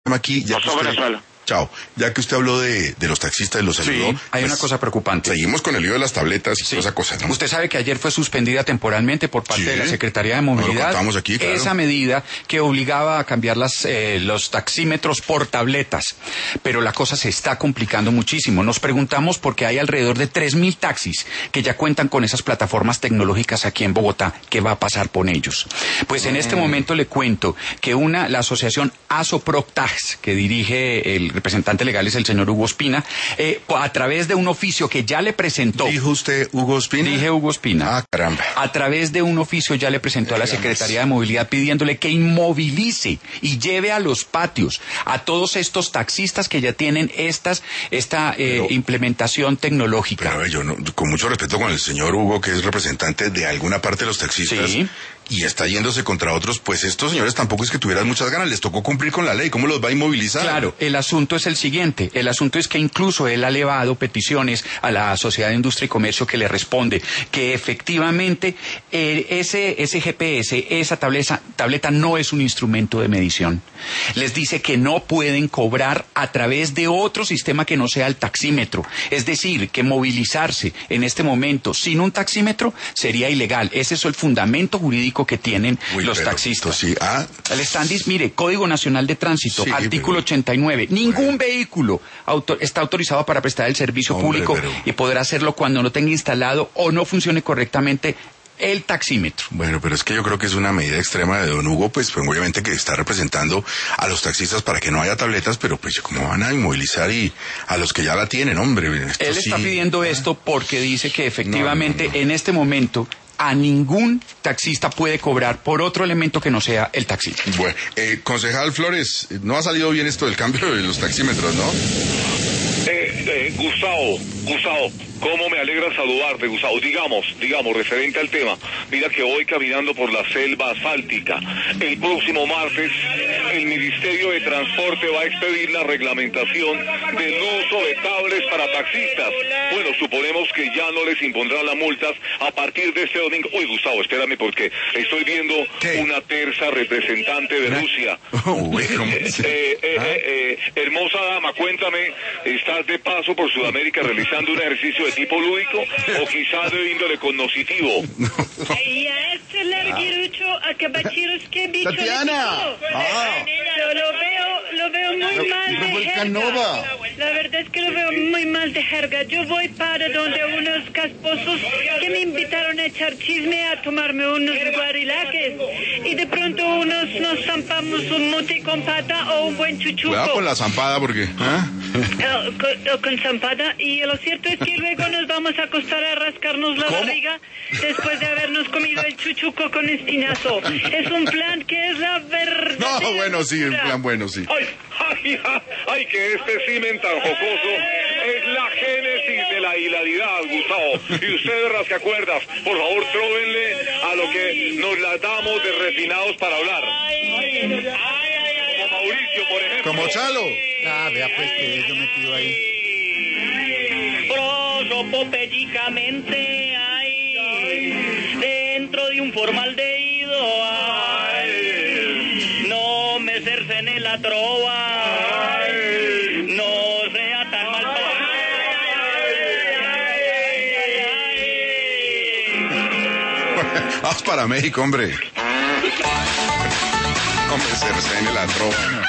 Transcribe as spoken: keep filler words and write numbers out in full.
Aquí, ya que usted, chao, ya que usted habló de, de los taxistas, los saludó. Sí, hay pues, una cosa preocupante. Seguimos con el lío de las tabletas y sí. toda esa cosa, ¿no? Usted sabe que ayer fue suspendida temporalmente por parte sí. de la Secretaría de Movilidad no, lo aquí, claro. esa medida que obligaba a cambiar las, eh, los taxímetros por tabletas. Pero la cosa se está complicando muchísimo. Nos preguntamos por qué hay alrededor de tres mil taxis que ya cuentan con esas plataformas tecnológicas aquí en Bogotá. ¿Qué va a pasar con ellos? Pues en mm. este momento le cuento que una, la asociación ASOPROCTAX, que dirige el representante legal es el señor Hugo Espina, eh, a través de un oficio que ya le presentó. ¿Dijo usted Hugo Espina? Dije Hugo Espina. Ah, caramba. A través de un oficio ya le presentó a la Secretaría de Movilidad pidiéndole que inmovilice y lleve a los patios a todos estos taxistas que ya tienen estas esta eh, pero, implementación tecnológica. Pero a ver, yo no, con mucho respeto con el señor Hugo, que es representante de alguna parte de los taxistas. Sí. Y está yéndose contra otros, pues estos señores tampoco es que tuvieran muchas ganas, les tocó cumplir con la ley, ¿cómo los va a inmovilizar? Claro, el asunto es el siguiente, el asunto es que incluso él ha elevado peticiones a la Sociedad de Industria y Comercio que le responde que efectivamente eh, ese, ese G P S, esa tableta, tableta no es un instrumento de medición. Les dice que no pueden cobrar a través de otro sistema que no sea el taxímetro, es decir, que movilizarse en este momento sin un taxímetro sería ilegal, ese es el fundamento jurídico que tienen Uy, los pero, taxistas. Sí, ah. El standis, mire, Código Nacional de Tránsito, sí, artículo pero, ochenta y nueve. Ningún bueno. vehículo auto, está autorizado para prestar el servicio Hombre, público pero... y poder hacerlo cuando no tenga instalado o no funcione correctamente el taxímetro. Bueno, pero es que yo creo que es una medida extrema de don Hugo, pues, pues obviamente que está representando a los taxistas para que no haya tabletas, pero pues cómo van a inmovilizar y a los que ya la tienen, hombre. Esto Él sí... está pidiendo ¿Ah? esto porque dice que efectivamente no, no, no. en este momento a ningún taxista puede cobrar por otro elemento que no sea el taxi. Bueno, eh, concejal Flores, no ha salido bien esto del cambio de los taxímetros, ¿no? Eh, eh, Gustavo, Gustavo, cómo me alegra saludarte, Gustavo. Digamos, digamos, referente al tema, mira que voy caminando por la selva asfáltica. El próximo martes, el Ministerio de Transporte va a expedir la reglamentación del uso de tablets para taxistas. Bueno, suponemos que ya no les impondrán las multas a partir de este domingo. Uy, Gustavo, espérame porque estoy viendo ¿Qué? una terza representante de Rusia. Uy, ¿cómo? Eh, eh, eh, ¿Ah? eh, hermosa dama, cuéntame, ¿estás de paso por Sudamérica realizando un ejercicio de tipo lúdico o quizás de índole cognoscitivo? Ya este larguirucho acabachiros que bicho. Tatiana. Ah. Yo lo veo, lo veo muy mal de jerga. La verdad es que lo veo muy mal de jerga. Yo voy para donde unos casposos que me invitaron a echar chisme, a tomarme unos guarilaques y de pronto unos nos zampamos un muti con pata o un buen chuchuco. Cuidado con la zampada porque... ¿eh? O, con, o con zampada, y lo cierto es que luego nos vamos a acostar a rascarnos la ¿Cómo? barriga después de habernos comido el chuchuco con espinazo. Es un plan que es la verdad. No, bueno, sí, un plan bueno, sí. Ay, ay, ay, ay, que este cimen tan jocoso es la génesis de la hilaridad, Gustavo. Y ustedes, rascacuerdas, por favor, tróvenle a lo que nos la damos de refinados para hablar. Como Mauricio, por ejemplo. Como Chalo. Ah, vea pues que yo metido ahí. Prosopopélicamente, ay, dentro de un formaldehído, ay, no me cercene la trova, ay, no sea tan mal. Vamos para México, hombre. Hombre, se recibe la trova.